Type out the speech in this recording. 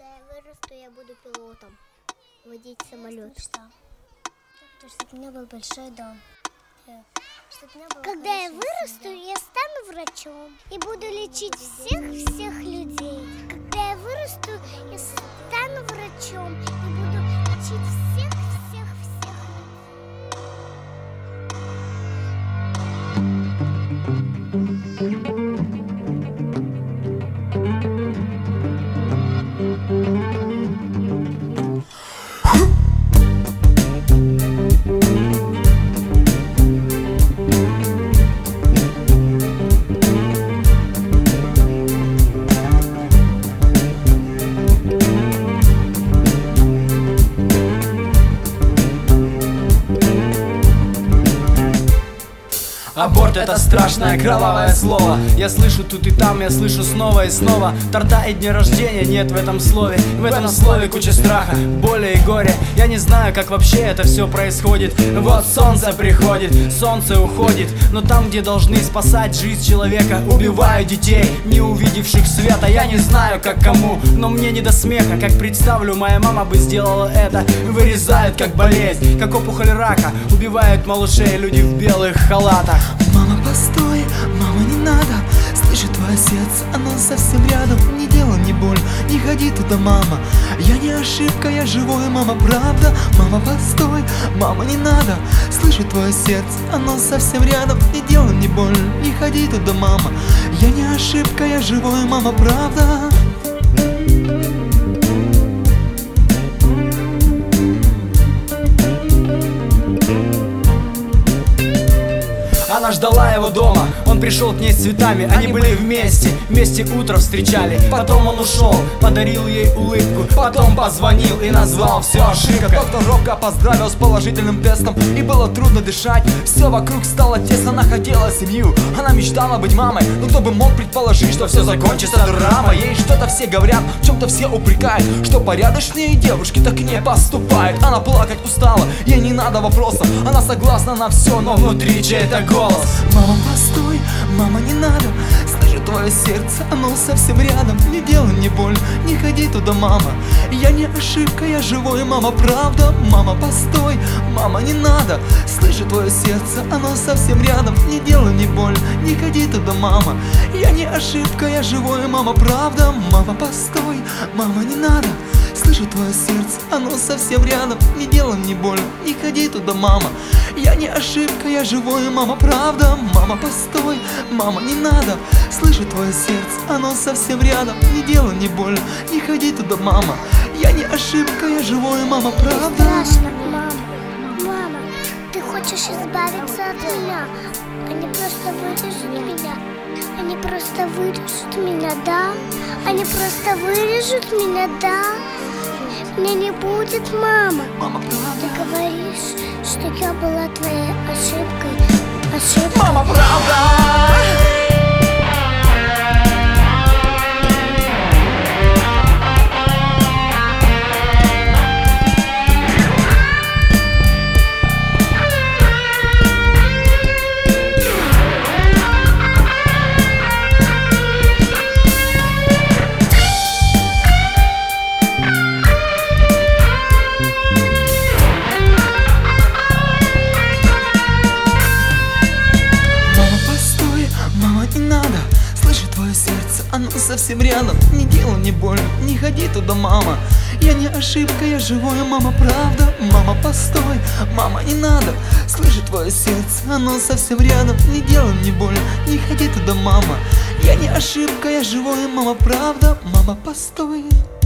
Когда я вырасту, я буду пилотом. Водить самолет. Чтобы у меня был большой дом. Когда я вырасту, я стану врачом и буду лечить всех людей. Когда я вырасту, я стану врачом и буду лечить всех. Аборт — это страшное кровавое слово. Я слышу тут и там, я слышу снова и снова. Торта и дни рождения нет в этом слове. В этом слове куча страха, боли и горя. Я не знаю, как вообще это все происходит. Вот солнце приходит, солнце уходит. Но там, где должны спасать жизнь человека, убивают детей, не увидевших света. Я не знаю, как кому, но мне не до смеха. Как представлю, моя мама бы сделала это. Вырезают как болезнь, как опухоль рака. Убивают малышей люди в белых халатах. Мама, постой, мама, не надо. Слышу твое сердце, оно совсем рядом. Не делай мне боль, не ходи туда, мама. Я не ошибка, я живой, мама, правда. Мама, постой, мама, не надо. Слышу твое сердце, оно совсем рядом. Не делай мне боль, не ходи туда, мама. Я не ошибка, я живой, мама, правда. Она ждала его дома, он пришел к ней с цветами. Они были вместе утро встречали. Потом он ушел, подарил ей улыбку. Потом позвонил и назвал все ошибкой. Доктор робко поздравил с положительным тестом. И было трудно дышать, все вокруг стало тесно. Она хотела семью, она мечтала быть мамой. Но кто бы мог предположить, что все закончится драмой. Ей что-то все говорят, в чем-то все упрекают, что порядочные девушки так не поступают. Она плакать устала, ей не надо вопросов. Она согласна на все, но внутри чей-то голос. Мама, постой, мама, не надо. Слышу твое сердце, оно совсем рядом. Не делай мне боль, не ходи туда, мама. Я не ошибка, я живой, мама, правда. Мама, постой, мама, не надо. Слышу твое сердце, оно совсем рядом. Не делай мне боль, не ходи туда, мама. Я не ошибка, я живой, мама, правда. Мама, постой, мама, не надо. Слышу твое сердце, оно совсем рядом. Не делай мне боль, не ходи туда, мама. Я не ошибка, я живой, мама, правда. Мама, постой, мама, не надо. Слышу твое сердце, оно совсем рядом. Не делай мне боль, не ходи туда, мама. Я не ошибка, я живой, мама, правда. Страшно, мама. Мама, ты хочешь избавиться от меня? Они просто вырежут меня. Они просто вырежут меня, да? Они просто вырежут меня, да? Меня не будет, мама. Мама, правда. Ты говоришь, что я была твоей ошибкой. Мама, правда. Оно совсем рядом, не делай мне боль, не ходи туда, мама. Я не ошибка, я живой, мама, правда. Мама, постой, мама, не надо. Слышу твое сердце, оно совсем рядом. Не делай мне боль, не ходи туда, мама. Я не ошибка, я живой, мама, правда. Мама, постой.